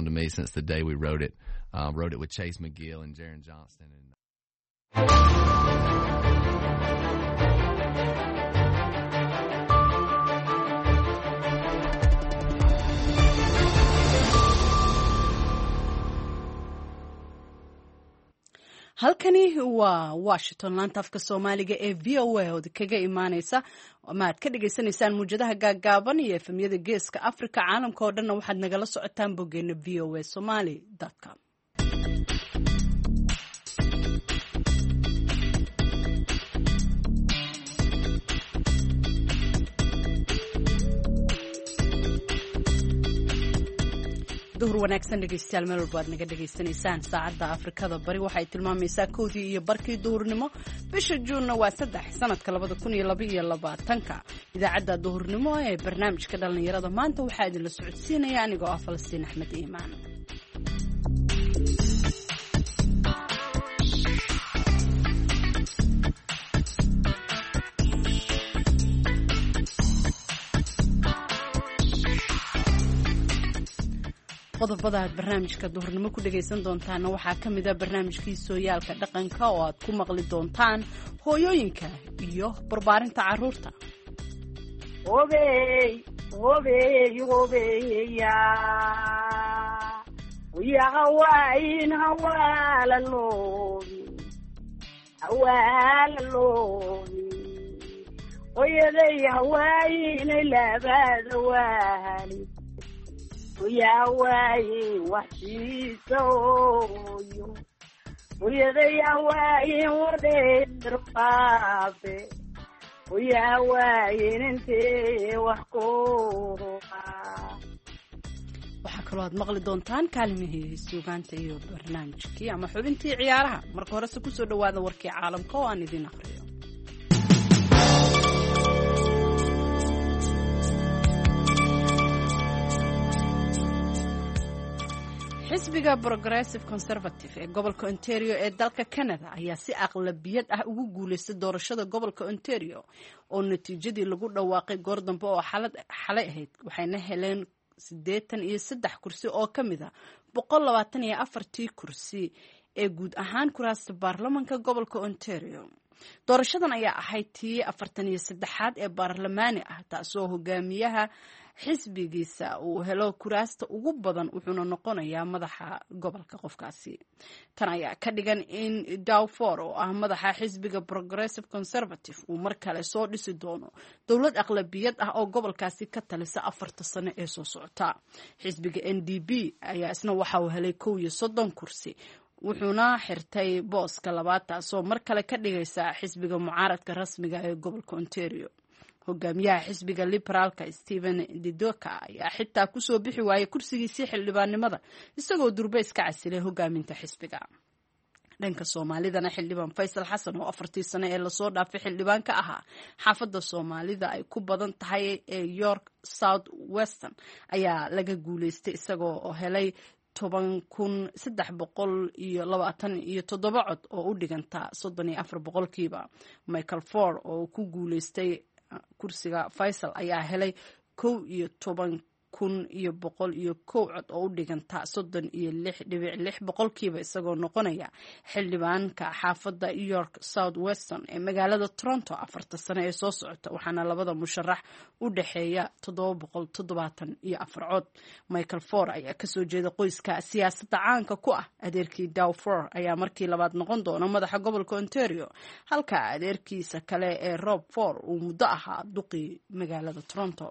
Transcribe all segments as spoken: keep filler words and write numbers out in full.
to me since the day we wrote it. Uh, wrote it with Chase McGill and Jaron Johnston. And halkani waa Washington laanta afka Soomaaliga ee V O A oo kaga imaaneysa maad ka dhageysanaysaan muujadaha gaagaaban iyo efemyada geeska Afrika caalamka oo dhan waxaad nagala socotaan bogeena v o a somali dot com. duhur wanaagsan dhegeystayaal meel walba aad naga dhageysanaysaan saacadda Afrikada bari waxay tilmaamaysaa koodii iyo barkii duhurnimo bisha Juunna waa saddex sanadka labada kun iyo laba iyo labaatanka idaacadda duhurnimo ee barnaamijka dhalinyarada maanta waxaa idin la socodsiinaya anigoo ah Falastiin Axmed Iimaan. qodobada aad barnaamijka duhurnimo ku dhageysan doontaan waxaa ka mid ah barnaamijkii sooyaalka dhaqanka oo aad ku maqli doontaan hooyooyinka iyo barbaarinta caruurta. Obey, obey, obeya. Wiya hawain hawala lobi. Hawala lobi. Oyaday hawain labada wali. ويا واي وحشي سويو ويا ذي واي ورد رقابي ويا واي ننتي وحكوها waxaa kaloo aad maqli doontaan kaalmihii suugaanta iyo barnaamijkii ama xubintii ciyaaraha marka horese ku soo dhawaada warkii caalamka oo aan idin akhriyo. xisbiga Progressive Conservative ee gobolka Ontario ee dalka Canada ayaa si aqlabiyad ah ugu guuleystay doorashada gobolka Ontario oo natiijadii lagu dhawaaqay goor dambe oo xalay ahayd waxayna heleen siddeetan iyo saddex kursi oo ka mid ah boqol labaatan iyo afar kursi ee guud ahaan kuraasta baarlamaanka gobolka Ontario. doorashadan ayaa ahayd tii afartan iyo saddexaad ee baarlamaani ah taasoo hogaamiyaha xisbigiisa uu helo kuraasta ugu badan wuxuuna noqonayaa madaxa gobolka qofkaasi. tan ayaa ka dhigan in Dawford oo ah madaxa xisbiga Progressive Conservative uu mar kale soo dhisi doono dowlad aqlabiyad ah oo gobolkaasi ka talisa afarta sano ee soo socota. xisbiga N D P ayaa isna waxa uu helay kow iyo soddon kursi wuxuuna xirtay booska labaad taasoo mar kale ka dhigaysa xisbiga mucaaradka rasmiga ee gobolka Ontario. hogaamiyaha xisbiga liberaalka Stephen Didoka ayaa xitaa ku soo bixi waayay kursigiisii xildhibaannimada isagoo durbeys ka casilay hogaaminta xisbiga. dhanka Soomaalidana xildhibaan Faysal Xasan oo afartii sano ee lasoo dhaafay xildhibaan ka ahaa xaafadda Soomaalida ay ku badan tahay ee York South Western ayaa laga guuleystay isagoo helay toban kun saddex boqol iyo labaatan iyo toddoba cod oo u dhiganta soddon iyo afar boqolkiiba. Michael Ford oo ku guuleystay kursiga Faysal ayaa helay kow iyo toban kun iyo boqol iyo kow cod oo u dhiganta soddon iyo lix dhibic lix boqolkiiba isagoo noqonaya xildhibaanka xaafadda York South Western ee magaalada Toronto afarta sano ee soo socota waxaana labada musharax u dhaxeeya toddoba boqol toddobaatan iyo afar cod. Michael Ford ayaa kasoo jeeda qoyska siyaasadda caanka ku ah adeerkii Dawford ayaa markii labaad noqon doona madaxa gobolka Ontario halka adeerkiisa kale ee Rob Ford uu muddo ahaa duqii magaalada Toronto.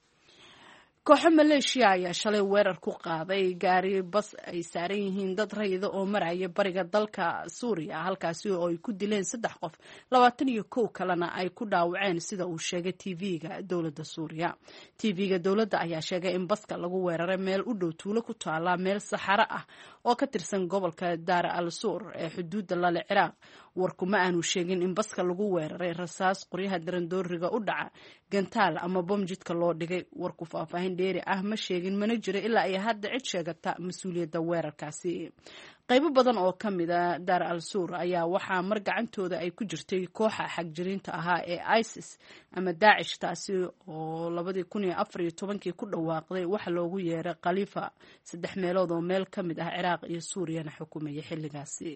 kooxo Maleeshiya ayaa shalay weerar ku qaaday gaari bas ay saaran yihiin dad rayida oo maraya bariga dalka Suuriya halkaasi oo ay ku dileen saddex qof labaatan iyo kow kalena ay ku dhaawaceen sida uu sheegay T V-ga dowladda Suuriya. T V-ga dowladda ayaa sheegay in baska lagu weeraray meel u dhow tuulo ku taala meel saxaro ah oo ka tirsan gobolka Dar al-Sur ee xuduudda la leh Ciraaq warku ma aanu sheegin in baska lagu weeraray rasaas qoryaha darandooriga u dhaca gantaal ama bom jidka loo dhigay. warku faahfaahin dheeri ah ma sheegin, mana jira ilaa ay hadda cid sheegata mas-uuliyadda weerarkaasi. qaybo badan oo ka mid a daar al suur ayaa waxaa mar gacantooda ay ku jirtay kooxa xagjiriinta ahaa ee isis ama daacish, taasi oo labadii kun iyo afar iyo tobankii ku dhawaaqday waxa loogu yeeray khaliifa saddex meelood oo meel ka mid ah ciraaq iyo suuriyana xukumayay xilligaasi.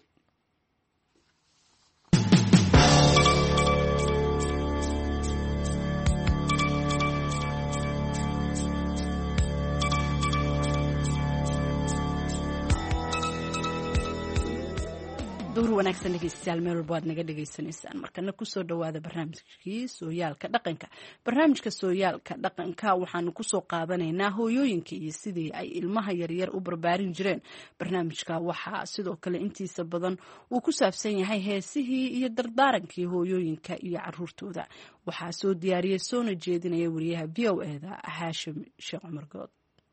duur wanaagsan dhegeystayaal, meel walba waad naga dhegeysanaysaan. markana kusoo dhawaada barnaamijkii sooyaalka dhaqanka. barnaamijka sooyaalka dhaqanka waxaanu kusoo qaadanaynaa hooyooyinka iyo sidii ay ilmaha yaryar u barbaarin jireen. barnaamijka waxaa sidoo kale intiisa badan uu ku saabsan yahay heesihii iyo dardaarankii hooyooyinka iyo caruurtooda. waxaa soo diyaariyey soona jeedinaya wariyaha v o e da haashim sheekh cumar good.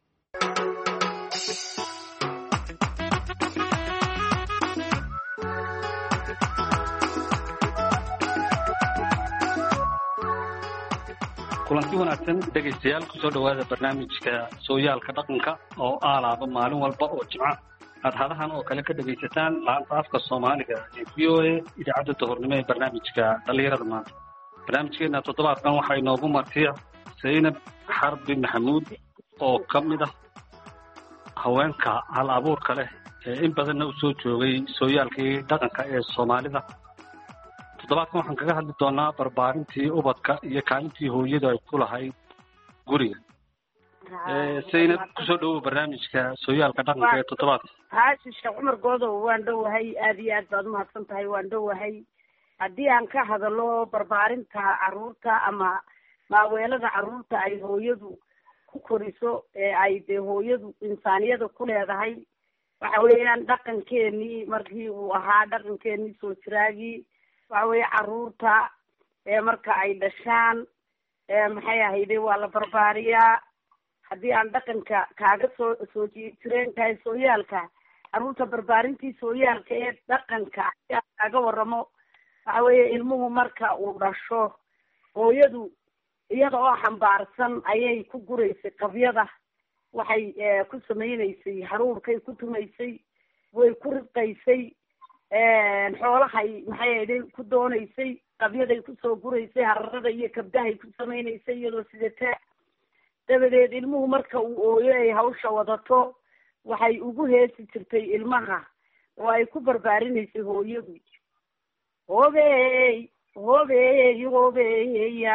kulanti wanaagsan dhegaystayaal, kusoo dhawaada barnaamijka sooyaalka dhaqanka oo aalaaba maalin walba oo jimca aad hadahan oo kale ka dhegaysataan laanta afka soomaaliga ee v o a idaacadda duhurnimo ee barnaamijka dhalinyarada maanta. barnaamijkeena toddobaadkan waxaa inoogu martiya zaynab xarbi maxamuud oo ka mid ah haweenka hal abuurka leh ee in badanna u soo joogay sooyaalkii dhaqanka ee soomaalida. toddobaadkan waxaan kaga hadli doonaa barbaarintii ubadka iyo kaalintii hooyadu ay ku lahayd guriga. zaynab, kusoo dhawow barnaamijka sooyaalka dhaqanka ee toddobaadka. haashi sheekh cumar goodow, waan dhowahay, aada iyo aad baad umahadsan tahay. waan dhowahay. haddii aan ka hadalo barbaarinta caruurta ama maaweelada caruurta ay hooyadu ku koriso ee ay dee hooyadu insaaniyada ku leedahay, waxa weeyaan dhaqankeenii markii uu ahaa dhaqankeenii soo jiraagii, waxa weeye caruurta ee marka ay dhashaan maxay ahayde waa la barbaariyaa. haddii aan dhaqanka kaaga soo soo jireen tahay sooyaalka caruurta barbaarintii sooyaalka ee dhaqanka kaaga waramo, waxa weeye ilmuhu marka uu dhasho hooyadu iyada oo xambaarsan ayay ku guraysay qabyada, waxay ku samaynaysay haruurkay ku tumaysay, way ku ridqaysay xoolahay maxay ahayd ku doonaysay, qabyaday kusoo guraysay, hararada iyo kabdahay ku samaynaysay iyadoo sidata. dabadeed ilmuhu marka uu ooyo ay hawsha wadato waxay ugu heesi jirtay ilmaha oo ay ku barbaarinaysay hooyadu. hobey hobey hobeya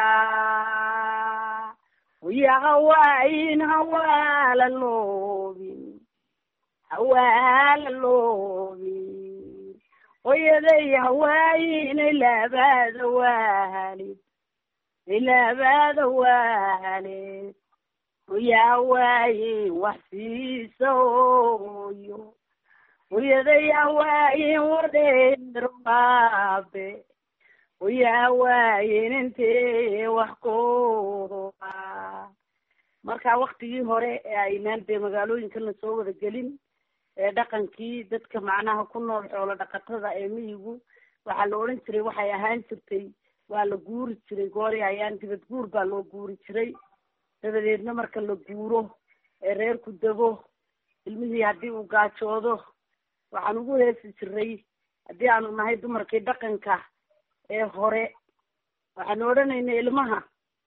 ya hawaayin hawaala loobin hawaala loobin hooyaday hawaayin labaada waalid labaada waalid yaa waayin wax siisa hooyo hooyaday hawaayin wadheer baabe yaa waayin intee wax kooda. marka waktigii hore ee aynaan dee magaalooyinkana soo wada gelin ee dhaqankii dadka macnaha ku nool xoolo dhaqatada ee miyigu waxaa la odhan jiray, waxay ahaan jirtay waa la guuri jiray goori ayaan dibad guur baa loo guuri jiray. dabadeedna marka la guuro ee reerku dego ilmihii haddii uu gaajoodo waxaan ugu heesi jiray, haddii aanu nahay dumarkii dhaqanka ee hore, waxaan odhanaynay ilmaha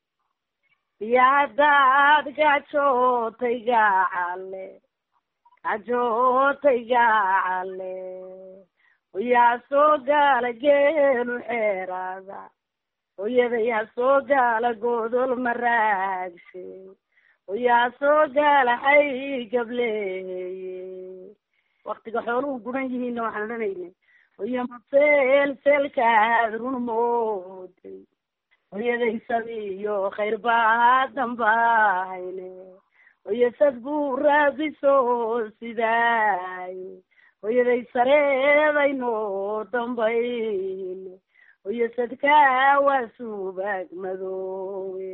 yaadaad gaajootay gaacale gaajootay gaacale yaa soo gaala geelu xeeraada hooyada yaa soo gaala goodol maraagshe yaa soo gaala xay gableeye. waktiga xooluhu guran yihiinna waxaan odhanaynay hooya maseel seelkaad run mooday hooyaday sabiyo khayr baa dambahayne hooya sad buu raadiso sidaay hooyaday sareedaynoo dambayne hooya sadkaa waa suubaag madoowe.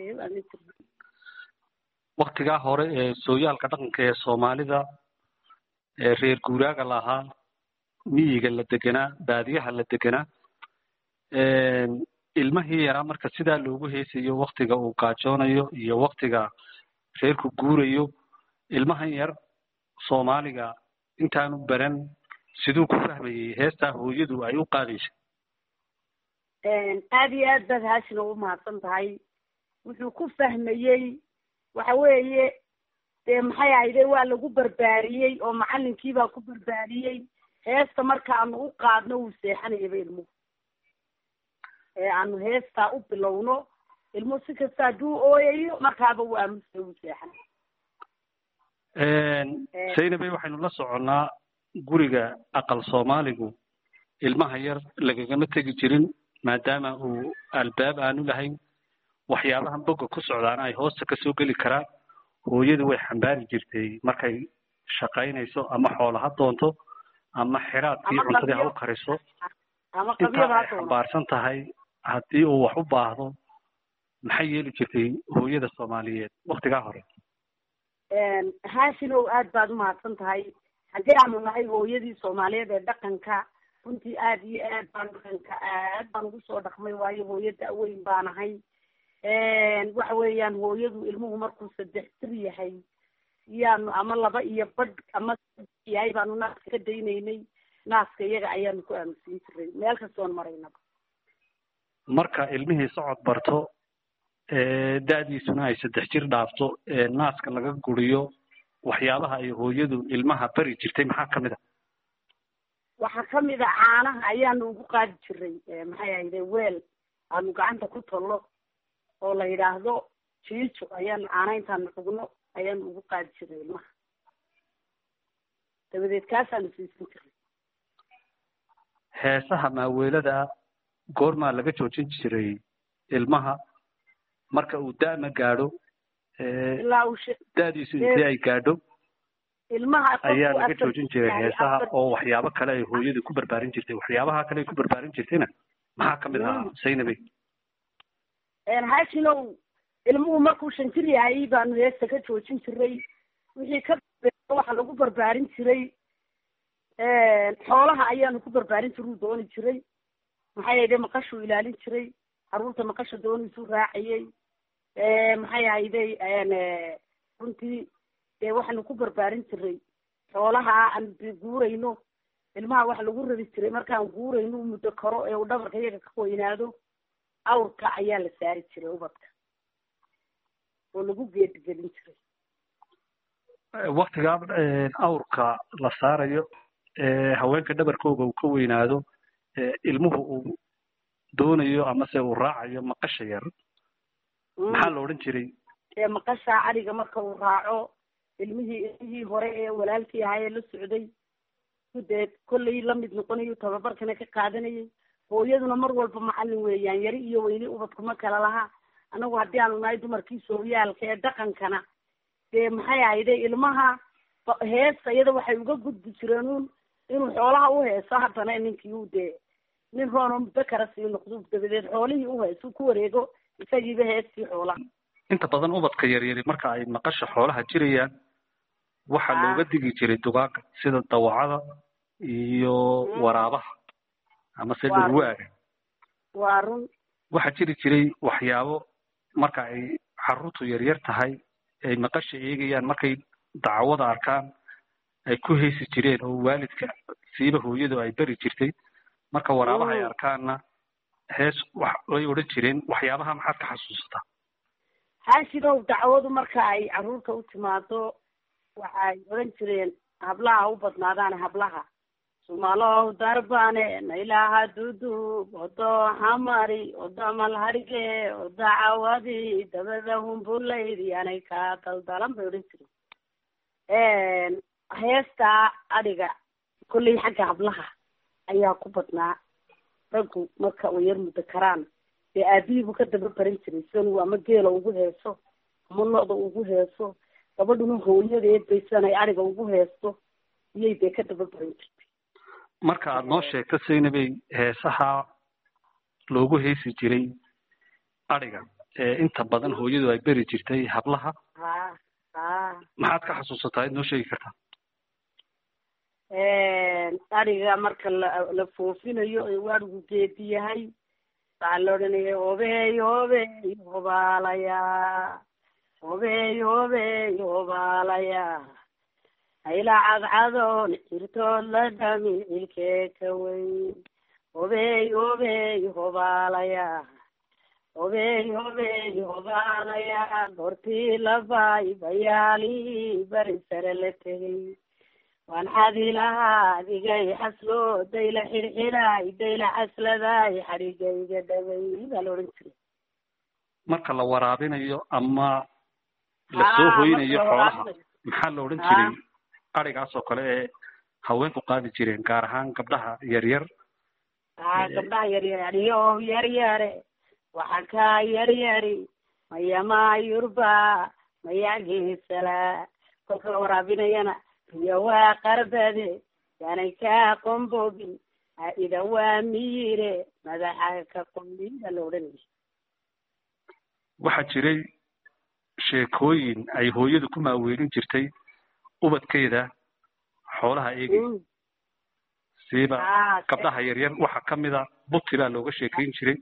waktigaa hore ee sooyaalka dhaqanka ee soomaalida ee reer guuraaga lahaa miyiga la deganaa baadiyaha la deganaa ilmahii yaraa marka sidaa loogu heesayo waktiga uu gaajoonayo iyo waktiga reerku guurayo ilmahan yar soomaaliga intaanu baran siduu ku fahmayey heestaa hooyadu ay u qaadaysa? aada iyo aad baad haashina u mahadsan tahay. wuxuu ku fahmayey waxa weeye dee maxay ahayde waa lagu barbaariyey oo macalinkiibaa ku barbaariyey. heesta markaanu u qaadno wuu seexanayaba ilmuhu. ee aanu heestaa u bilowno ilmuhu si kasta hadduu ooyayo markaaba waa amuse wuu seexanay. saynabey waxaynu la soconnaa guriga aqal soomaaligu ilmaha yar lagagama tegi jirin maadaama uu albaab aanu lahayn. waxyaabahan boga ku socdaana ay hoosta kasoo geli karaan. hooyadu way xambaari jirtay markay shaqaynayso ama xoola ha doonto ama xiraadkii cuntadii ha u kariso. intaa ay xambaarsan tahay haddii uu wax u baahdo maxay yeeli jirtay hooyada soomaaliyeed waktigaa hore? haashinow aad baad umahadsan tahay. haddii aanu nahay hooyadii soomaaliyeed ee dhaqanka runtii aad iyo aad baan dhaqanka aad baan ugu soo dhaqmay waayo hooyada weyn baan ahay. waxa weeyaan hooyadu ilmuhu markuu saddex jir yahay yaanu ama laba iyo badh ama yahay baanu naaska ka daynaynay. naaska iyaga ayaanu ku aamusiin jiray meel kastoon maraynaba. marka ilmihii socod barto da-diisuna ay saddex jir dhaafto naaska laga guriyo waxyaabaha ay hooyadu ilmaha bari jirtay maxaa kamid a? waxaa kamid a caanaha ayaanu ugu qaadi jiray maxay ahayde weel aanu gacanta ku tollo oo la yidhaahdo jiijo ayaanu caana intaanu cugno ayaanu ugu qaadi jiray ilmaha. dabadeed kaasaanu siisan jiray. heesaha maaweelada goormaa laga joojin jiray ilmaha marka uu da-ma gaadho da-diisu intee ay gaadho ilmaha ayaa laga joojin jiray heesaha oo waxyaabo kale ay hooyadu ku barbaarin jirtay? waxyaabaha kale ay ku barbaarin jirtayna maxaa kamid ahaa saynabey? haashinow ilmuhu markuu shan jir yahay baanu heesta ka joojin jiray. wixii ka waxa lagu barbaarin jiray xoolaha ayaanu ku barbaarin jiray. uu dooni jiray maxay ahayde maqashuu ilaalin jiray. caruurta maqasha dooniisuu raacayey. maxay ahayday runtii dee waxaanu ku barbaarin jiray xoolaha aan guurayno. ilmaha waxa lagu rabi jiray markaan guurayno muddo karo ee uu dhabarka iyaga ka weynaado awrka ayaa la saari jiray ubadka oo lagu geedigelin jiray. waktigaa awrka la saarayo haweenka dhabarkooga uu ka weynaado ilmuhu uu doonayo amase uu raacayo maqasha yar maxaa la odhan jiray? maqasha ariga marka uu raaco ilmihii ilmihii hore ee walaalkii ahaa ee la socday dee kollay lamid noqonayo tababarkana ka qaadanayay. hooyaduna mar walba macalin weeyaan yari iyo weyne ubadkuma kala laha. anagu haddii aanu nahay dumarkii sooyaalka ee dhaqankana dee maxay ahayde ilmaha heesta iyada waxay uga gudbi jireen un inuu xoolaha u heeso haddana ninkii u dee nin roonoo muddo kara sii noqdo dabadeed xoolihii u heesu ku wareego isagiiba heestii xoolaha. inta badan ubadka yaryari marka ay maqasha xoolaha jirayaan waxaa looga digi jiray dugaaga sida dawacada iyo waraabaha ama se dhurwaaga. waa run. waxaa jiri jiray waxyaabo marka ay caruurtu yaryar tahay ay maqasha eegayaan markay dacwada arkaan ay ku heesi jireen oo waalidka siiba hooyadu ay bari jirtay. marka waraabaha ay arkaanna hees way odhan jireen. waxyaabaha maxaad ka xasuusataa? haashinow dacwadu marka ay caruurta u timaado waxay odhan jireen hablaha u badnaadaan hablaha sumalow darbane nailaha dudub odo xamari odo malharige odo cawadi dabada humbulaydi anay ka daldalan bay odhan jireen. heesta adhiga kollay xagga hablaha ayaa ku badnaa. raggu marka uu yar muddo karaan dee aabihiibu ka daba baran jiray sidanuu ama geela ugu heeso ama lo-da ugu heeso. gabadhuna hooyadeed baysan ay adhiga ugu heesto iyay dee ka daba baran jirtay. marka aada noo sheegto saynabey heesaha loogu heesi jiray adhiga ee inta badan hooyadu ay beri jirtay hablaha ha ha maxaad ka xasuusataa id noo sheegi kartaa? ariga marka la la foofinayo ee waadhigu geedi yahay waxaa la odhanaya hobeey hobeey hobaalaya hobeey hobeey hobaalaya hayla cadcadoon cirtood la dhami cilkee ka weyn hobeey hobeey hobaalaya hobeey hobeey hobaalaya hortii labaay bayaali bari sare la tegay waan xadi lahaa adigay xaslo dayla xidhxidhaay dayla xasladaay xadhigayga dhaway baa la odhan jiray marka la waraabinayo ama lasoo hoynayo xoolaha maxaa la odhan jiray arigaas oo kale ee haweenku qaadi jireen gaar ahaan gabdhaha yaryar ha gabdhaha yaryar adiyo yaryare waxa kaa yaryari mayamaa yurba mayaa geesala kolka la waraabinayana iyo waa qarbade yaanay kaa qombobin ida waa miyire madaxa ka qombin baa la odhanaya waxaa jiray sheekooyin ay hooyadu ku maaweelin jirtay ubadkeeda xoolaha eegi siiba gabdhaha yaryar waxaa kamida buti baa looga sheekeyn jiray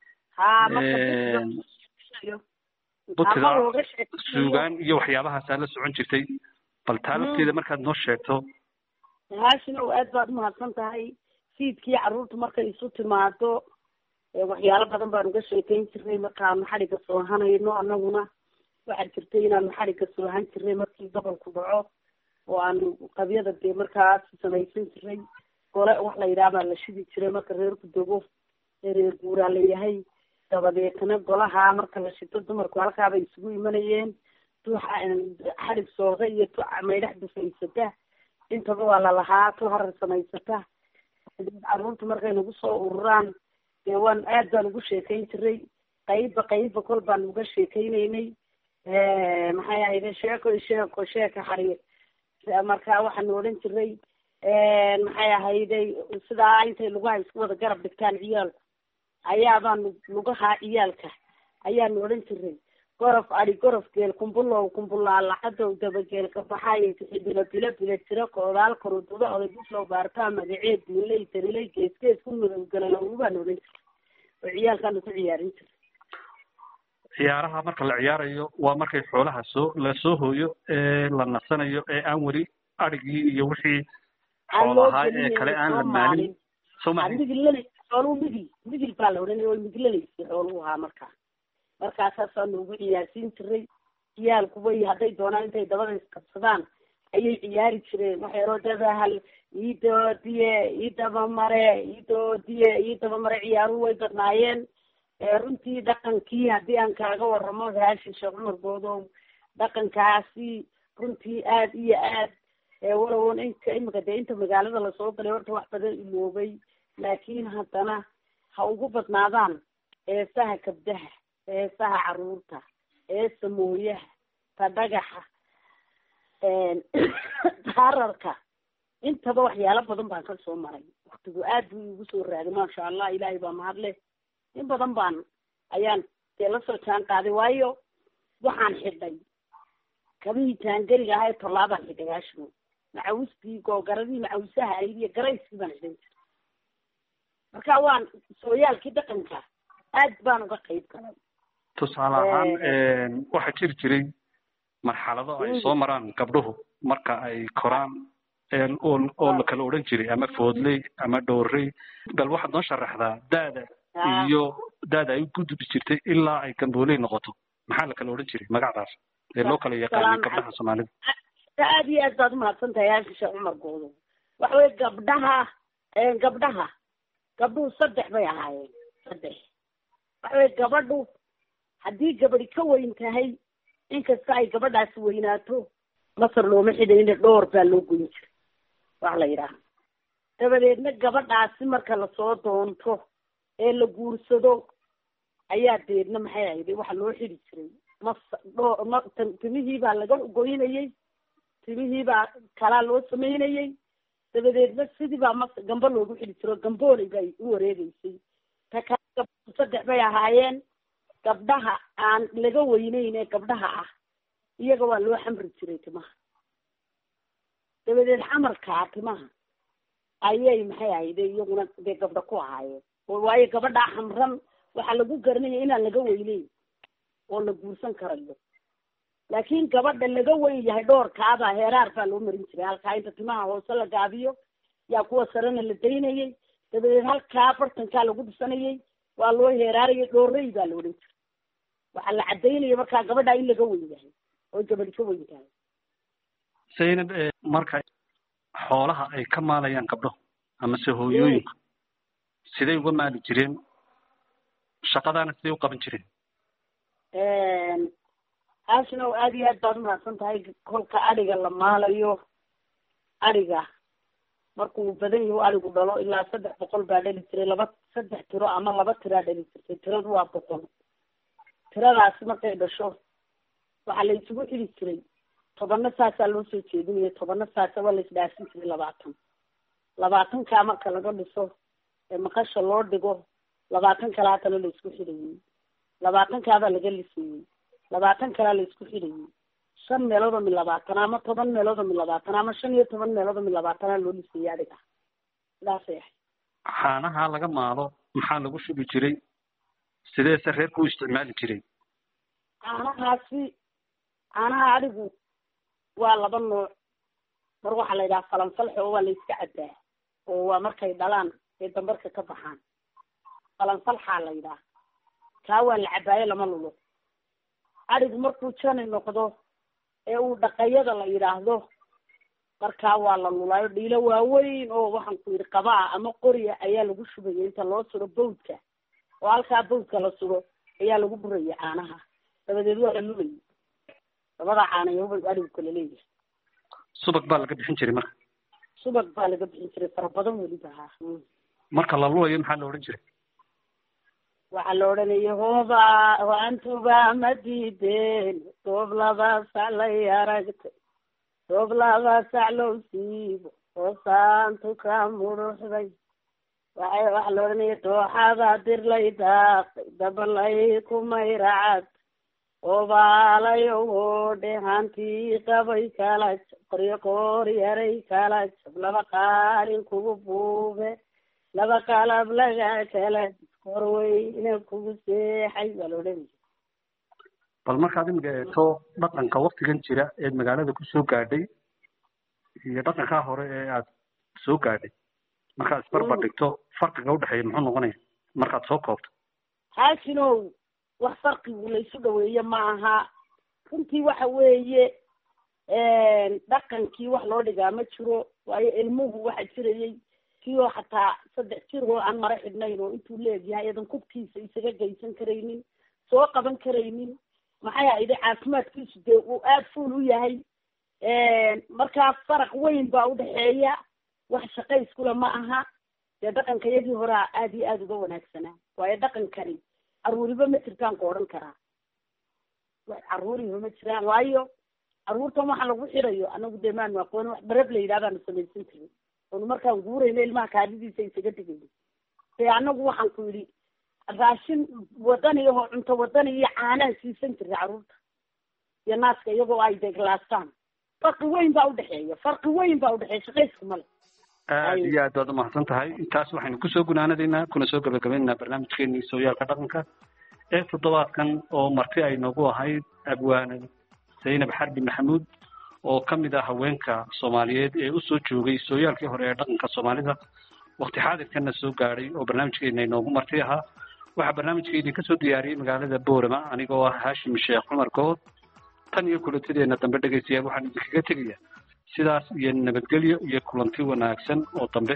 butida suugaan iyo waxyaabahaasaa la socon jirtay bal taa lafteeda markaad noo sheegto haashinow aad baad umahadsan tahay fiidkii carruurta markay isu timaado waxyaalo badan baan uga sheekeyn jirnay markaanu xadhigga soohanayno anaguna waxaa jirtay inaanu xadhigga soohan jirnay markii gobolku dhaco oo aanu qabyada dee markaas samaysan jirnay gole wax la yidhaha baa la shidi jiray marka reerku dogo ee reer guuraa la yahay dabadeetna golaha marka la shito dumarku halkaabay isugu imanayeen tuuxa xadhig sooga iyo tu maydhax dufaysata intaba waa lalahaa tu harar samaysata carruurta markay nagu soo ururaan dee waan aad baan ugu sheekeyn jiray qaybba qaybba kol baan uga sheekeynaynay maxay ahayde sheeko sheeko sheeka xariir marka waxaanu odhan jiray maxay ahayday sidaa intay lugaha isku wada garab dhigtaan ciyaalku ayaabaanu lugaha ciyaalka ayaanu odhan jiray gorof adi gorof geel kumbulow kumbulaa lacadow dabageelka baxaayay tixibilo bilo bilo jiro koodaal korududo oday buslow baartaa magaceed diinley tariley geesgees ku madowgalalow baanu odhan jiray oo ciyaalkaanu ku ciyaarin jiray ciyaaraha marka la ciyaarayo waa markay xoolaha soo lasoo hooyo ee la nasanayo ee aan weli adhigii iyo wixii xoolahaa ee kale aan la maalin migil xooluhu migil migil baa la odhanaya way migilanaysa xooluhu ahaa markaa markaasaasanu ugu ciyaarsiin jiray ciyaalku way hadday doonaan intay dabada isqabsadaan ayay ciyaari jireen waxeeroo dabahal ii doodiye ii dabamare ii doodiye ii dabamare ciyaaruhu way badnaayeen runtii dhaqankii haddii aan kaaga waramo haashi sheekh cumar goodow dhaqankaasi runtii aad iyo aad walow inka imika dee inta magaalada lasoo galay horta wax badan iloobay laakiin haddana ha ugu badnaadaan heesaha kabdaha heesaha carruurta heesa mooyaha ta dhagaxa taararka intaba waxyaalo badan baan ka soo maray waktigu aad buu igu soo raagay maasha allah ilaahay baa mahadleh in badan baan ayaan dee la soo jaan qaaday waayo waxaan xidhay kabihii taangariga ahaa ee tollaabaan xidhay haashimo macawistii googaradii macawisaha ahayd iyo garayskii baan xidhan jiray marka waan sooyaalkii dhaqanka aad baan uga qayb galay tusaale ahaan waxaa jiri jiray marxalado ay soo maraan gabdhuhu marka ay koraan oo oo la kala odhan jiray ama foodley ama dhoorrey bal waxaad noo sharaxdaa daada iyo daada ay u gudbi jirtay ilaa ay gambooley noqoto maxaa la kala odhan jiray magacdaas ee loo kala yaqaanay gabdhaha soomaalida aad iyo aad baad umahadsan tahay haashi sheekh cumar goodow waxa weye gabdhaha gabdhaha gabdhuhu saddex bay ahaayeen saddex waxa weye gabadhu haddii gabadhi ka weyn tahay inkasta ay gabadhaasi weynaato masar looma xidhayne dhoor baa loo goyn jiray waxa la yidhaaha dabadeedna gabadhaasi marka lasoo doonto ee la guursado ayaa deedna maxay ahayd waxa loo xidhi jiray mas dhoo ma timihii baa laga goynayey timihii baa kalaa loo samaynayey dabadeedna sidii baa mas gambo loogu xidhi jiro gambooley bay u wareegeysay ta kale gabdhu saddex bay ahaayeen gabdhaha aan laga weyneyn ee gabdhaha ah iyaga waa loo xamri jiray timaha dabadeed xamarkaa timaha ayay maxay ahayde iyaguna dee gabdha ku ahaayeen waayo gabadhaa xamran waxaa lagu garanaya inaan laga weyneyn oo la guursan karayo laakiin gabadha laga weyn yahay dhoorkaabaa heeraar baa loo marin jiray halkaa inta timaha hoose la gaabiyo yaa kuwa sarena la daynayay dabadeed halkaa bartankaa lagu dhisanayay waa loo heeraarayay dhoorey baa la odhan jiray waxaa la cadaynaya markaa gabadhaa in laga weyn yahay oo gabadh ka weyn tahay Zaynab marka xoolaha ay ka maalayaan gabdho ama se hooyooyinku siday uga maali jireen shaqadaana siday u qaban jireen haashinow aada iyo aad baad umahadsan tahay kolka adhiga la maalayo adhiga markuu badan yahu adhigu dhalo ilaa saddex boqol baa dhali jiray laba saddex tiro ama laba tiraa dhali jirtay tiradu waa boqol tiradaasi markay dhasho waxaa la isugu xili jiray tobana saasaa loo soo jeedinaya tobana saasa waa la isdhaafin jiray labaatan labaatankaa marka laga dhiso ee maqasha loo dhigo labaatan kale haddana la isku xidhayay labaatankaabaa laga lisayey labaatan kalea la isku xidhayay shan meelood oo mid labaatan ama toban meelood oo mid labaatan ama shan iyo toban meelood oo mid labaatanaa loo lisayay adhiga sidaasay ahay caanaha laga maalo maxaa lagu shubi jiray sideese reerku u isticmaali jiray caanahaasi caanaha adhigu waa laba nooc mar waxaa la yidhaha falanfalxo oo waa la iska caddaa oo waa markay dhalaan ee dambarka ka baxaan falanfalxaa la yidhaha kaa waa la cabaayo lama lulo adhigu markuu jani noqdo ee uu dhaqayada la yidhaahdo markaa waa la lulaayo dhiilo waaweyn oo waxaan ku yidhi qabaa ama qoriya ayaa lagu shubaya inta loo sugo bawdka oo halkaa bawdka la sugo ayaa lagu buraya caanaha dabadeed waa la lulay labada caanayoba adhigu kala leeyahay subag baa laga bixin jiray marka subag baa laga bixin jiray fara badan weliba ha marka la lulayo maxaa la odhan jiray waxaa la odhanaya hooba waantuba ma diideen doob laba sac lay aragtay doob laba sac low siibo hoosaantu ka muruxday waay waxaa la odhanaya dooxada dir lay daaqay dabalay kumayracad oobaalayo hoodhe hantii qabay kala jab qoryo qoor yaray kala jab laba qaalin kugu buube laba qalab laga kala korweyne kugu seexay baa la odhanaya bal markaad imiga eegto dhaqanka waktigan jira eed magaalada kusoo gaadhay iyo dhaqankaa hore ee aad soo gaadhay markaad isbarbar dhigto farqiga udhexeeya muxuu noqonaya markaad soo koobto haashinow wax farqigu laysu dhaweeye ma aha runtii waxa weeye dhaqankii wax loo dhigaa ma jiro waayo ilmuhu waxa jirayay kii oo xataa saddex jir oo aan mara xidhnayn oo intuu leegyahay eedan kubkiisa isaga geysan karaynin soo qaban karaynin maxay ahayde caafimaadkiisu dee uu aada fuul u yahay markaa faraq weyn baa udhexeeya wax shaqa iskule ma aha dee dhaqanka yadii horaa aada iyo aada uga wanaagsanaa waayo dhaqankani caruuriba ma jirtaan ku odhan karaa wax caruuriba ma jiraan waayo caruurtan waxa lagu xirayo anagu dee maanu aqooni wax barab la yidhaha baanu samaysan jirin onu markaan guurayno ilmaha kaadidiisa isaga dhigayno dee anagu waxaan ku yidhi raashin wadani ahoo cunto wadani iyo caanaan siisan jiray carruurta iyo naaska iyagoo ay deglaastaan farqi weyn baa udhexeeya farqi weyn baa udhexeeya shaqaysku male aad iyo aad baad umahadsan tahay intaas waxaynu kusoo gunaanadaynaa kuna soo gabagabaynaynaa barnaamijkeenii sooyaalka dhaqanka ee toddobaadkan oo marti ay noogu ahayd abwaane zaynab xarbi maxamuud oo kamid ah haweenka soomaaliyeed ee usoo joogay sooyaalkii hore ee dhaqanka soomaalida wakti xaadirkana soo gaadhay oo barnaamijkeena inoogu marti ahaa waxaa barnaamijka idinka soo diyaariyey magaalada boorama anigoo ah haashim sheekh cumar good tan iyo kulantadeena dambe dhegaystayaal waxaan idinkaga tegaya sidaas iyo nabadgelyo iyo kulanti wanaagsan oo dambe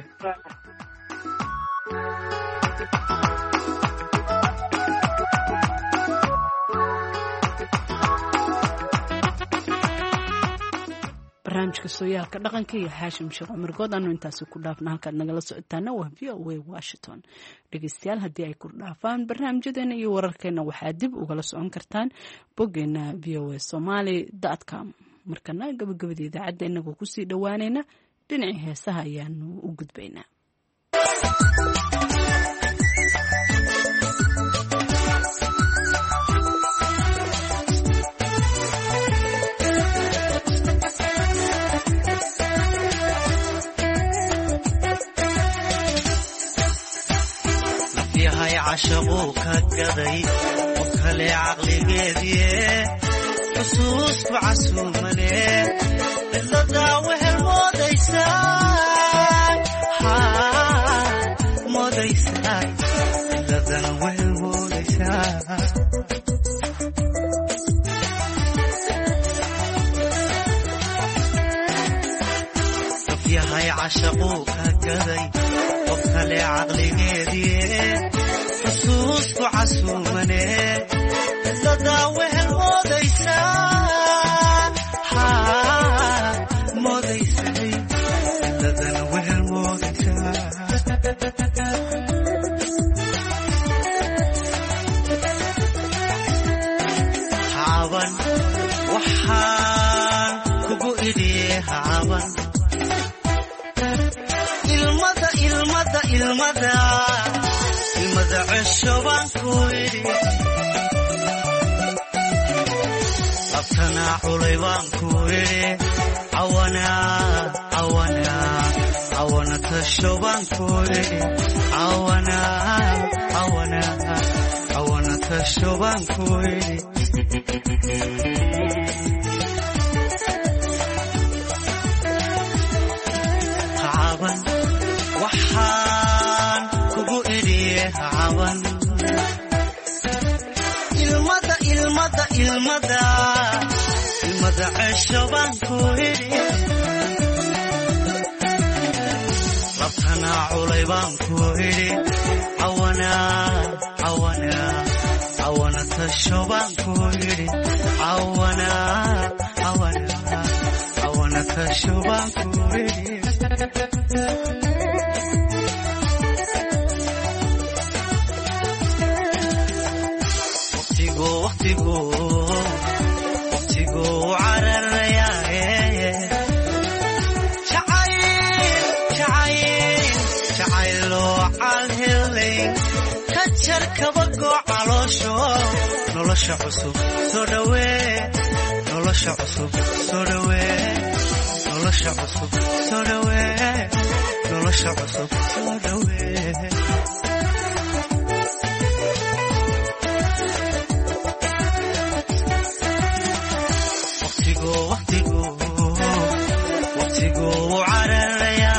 barnaamijka sooyaalka dhaqanka iyo haashim sheekh cumar good anu intaasi ku dhaafna halkaad nagala socotaana waa v o a washington dhegeystayaal haddii ay ku dhaafaan barnaamijyadeena iyo wararkeena waxaad dib ugala socon kartaan boggeena v o a somaly dot com markana gabagabada idaacadda inagoo kusii dhawaanayna dhinacii heesaha ayaanu u gudbaynaa عشقوك هكذي وكلي عقلي قيدي حسوس وعسومني إلا داوه الموديسان ها موديسان إلا داوه الموديسان صفيا هاي عشقوك هكذي وكلي عقلي قيدي حسوس وعسومني إلا داوه الموديسان ها موديسان إلا داوه الموديسان عاون وحان كبو إيدي عاون المدى المدى المدى المدى عشوان كويدي أبتنا عليوان كويدي عوانا عوانا عوانا تشوان كويدي عوانا عوانا عوانا تشوان كويدي عاون وحان كبو إيدي عاون المدى المدى المدى المدى عشوان كويدي ربطنا عليوان كويدي عوانا عوانا عوانا تشوان كويدي عوانا عوانا عوانا تشوان كويدي وقتيقو وقتيقو وقتيقو عرر يا شعايل شعايل شعايلو عالهلين كتشر كبقو علوشو نولش عصب سودوي نولش عصب سودوي نولش عصب سودوي نولش عصب سودوي وقتيقو وقتيقو عرر يا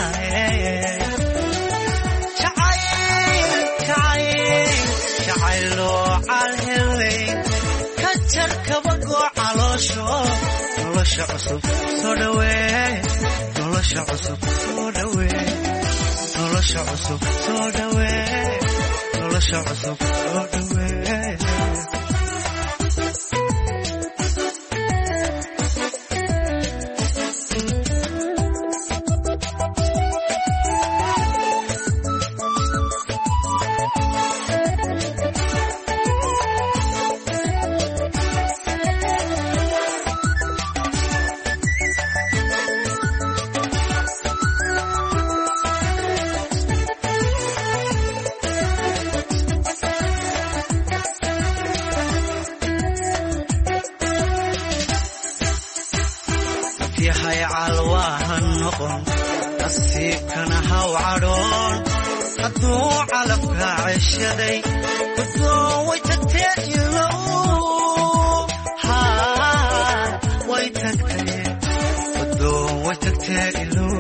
شعايل شعايل شعايلو عالهلين كتر كبقو علوشو نولش عصب سودوي نولش عصب سودوي نولش عصب سودوي نولش عصب سودوي yahay calwaahan noqon nasiibkana haw cadhoon hadduu calabka ceshaday hadduu way tagtee ilow haa way tagtee hadduu way tagtee ilow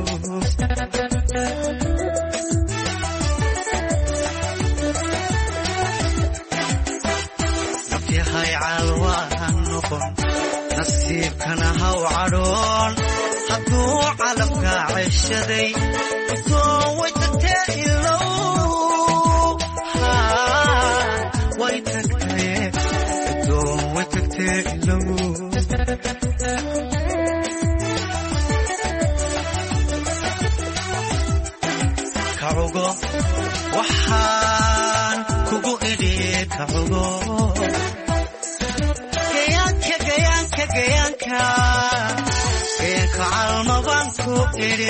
yahay calwaahan noqon nasiibkana haw cadhoon hadduu calabka ceshaday hadduu way tagtee ilow haa way tagtee hadduu way tagtee ilow kacugo waxaan kugu idhi kacugo gayaanka gayaanka gayaanka gayaanka calmaban ku idhi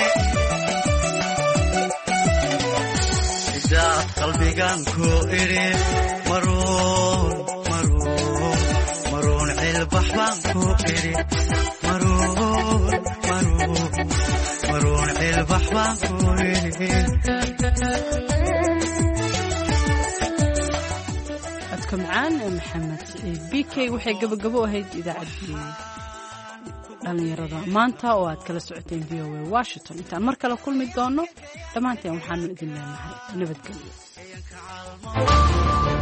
idaad qalbigan ku idhi maruun maruun maruun cilbax baan ku idhi maruun maruun maruun cilbax baan ku idhi codka macaan ee maxamed b k waxay gabagabo ahayd idaacaddii dhalinyarada maanta oo aad kala socoteen v o a washington intaan mar kale kulmi doono dhammaanteen waxaanu idin leenahay nabadgelyo